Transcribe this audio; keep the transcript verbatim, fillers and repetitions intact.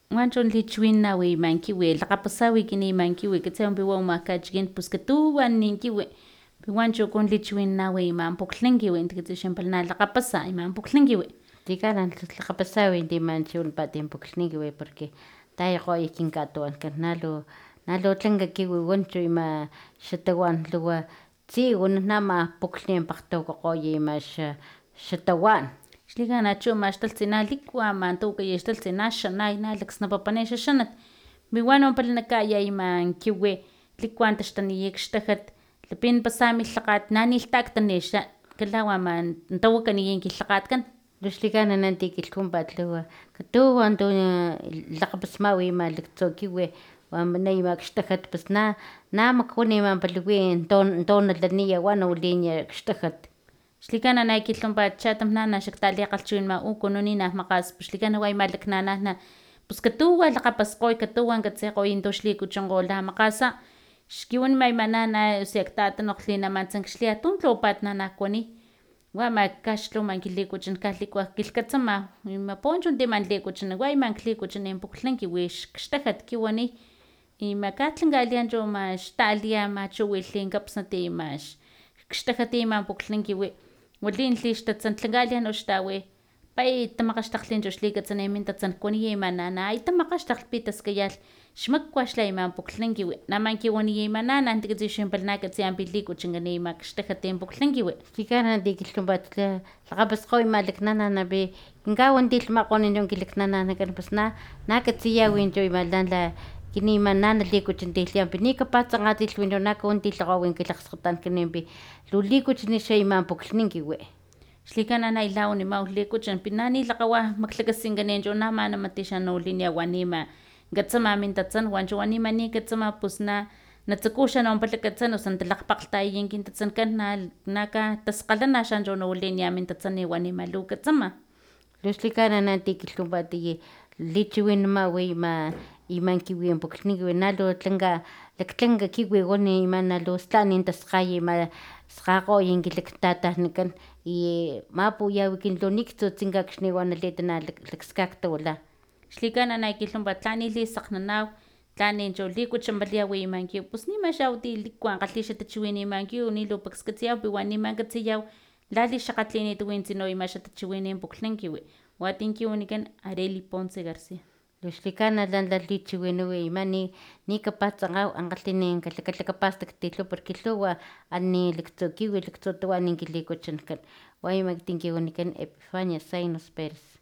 Wanchon lichwinawi mankiwi laqapasawi kini mankiwi ketsewan piwan makachkin pues ketuwan ninkiwi piwanchu kon lichwinawi iman pukllinkiwi inti ketsuxinpalna laqapasa iman pukllinkiwi tikanan laqapasawi inti manchun patin pukllinkiwi porque tayaqoy kinkatuankan nalu nalu tlanka kiwi wanchu ima xatawan luwa tziw nama pukllinpaq tukuqoy ima xa xatawan xligan achu maxtaltzina likwa mantuwa yaxtaltzina xanay na laksnapapani xaxanat piwan ompala nakaya iman kiwi likuan taxtuniya kxtajat lipin pasami lhakgat na nilhtak tanixa kalaw ama tawakaniya kilhakgatkan luxlikana nanti kilhkumpat lhuwa katuwan tu lakgapasmaw ima laktsu kiwi wama ima kxtajat pus na na makuani ima paliwi ton tonalaniya wan nawiliya kxtajat xlikana na kilhumpat chatam nana xaktalikgalhchiwinama u kununina makgas pus xlikana wa ima laknanajna pus katuwan lakgapaskgoy katuwan katsekgoy tu xlikuchunkgo lamakgasa xkiwanima ima nana osea ktatanokglhlinamantsa xliatun lhawapat nana kuani wa ama kaxlhawama kilikuchan liku kilhkatsama ima poncho timan likuchan wa ima likuchan puklhnkiwi xkxtajat kiwani ima katlankaliyan chu ama xtaliya ama chu wilhi kapsnat ima xkxtajat ima puklhnkiwi wali lixtatsan tlankaliyan nox tawi pay tamakgaxtakgli chu xlikatsani min tatsan kuaniya ima nana ay tamakgaxtakgli pi taskayalh xmakua xla ima puklhnkiwi naman kiwaniya ima nana jantu katsixinpala katsiya pi likuchankani ima kxtajat puklhnkiwi xlikana ti kilhtumpat lakgapaskgoy ima laknanana pi kinkawan ti lhmakgonit kilaknananakan pus na na katsiya winchu ima la kini ima na nalikuchantilhaya pi ni kapatsankgatilhwinchu na kawani ti lhakgowi kilakgskgotankan pi lu likuchan xa ima puklhnkiwi xlikana na ilawanimau likuchan pi na nilakgawa maklakasinkani chu na manamati xa nawilini wani ima katsama min tatsan wanchu wanima ni katsama pus na natsuku xa nawanpara katsan osu natalakgpakglhtayaya kin tatsankan na nakataskgalana xa chu nawiliniya min tatsan wanima lu katsama luxlikana na ti kilhtumpat lichiwinamawa ima iman kiwi puklhnkiwi nalu tlanka laktlanka kiwi wani ima nalu stan taskgay ima skgakgoy kilaktatajnikan y mapuyawi kin lu niktsutsink akxni wa nalita lakskaktawila xlikana na kilhumpat lhani lisakgnanaw tlani chu likuchanpalayawi iman kiwi pus nima xa wati likuan kgalhi xa tachiwin iman kiwi ni lu paks katsiyaw piwan nima katsiyaw lalixakgatlinit wintsi no ima xa tachiwin puklhnkiwi watin kiwanikan areli ponce garcia luxlikana la lichiwinawi ima ni nikapatsankgaw ankgalhtin kalakapastaktilhuwa porque lhuwa ani laktsu kiwi laktsu tawan kilikuchankan wa ima ekiti kiwanikan epifania zainos perez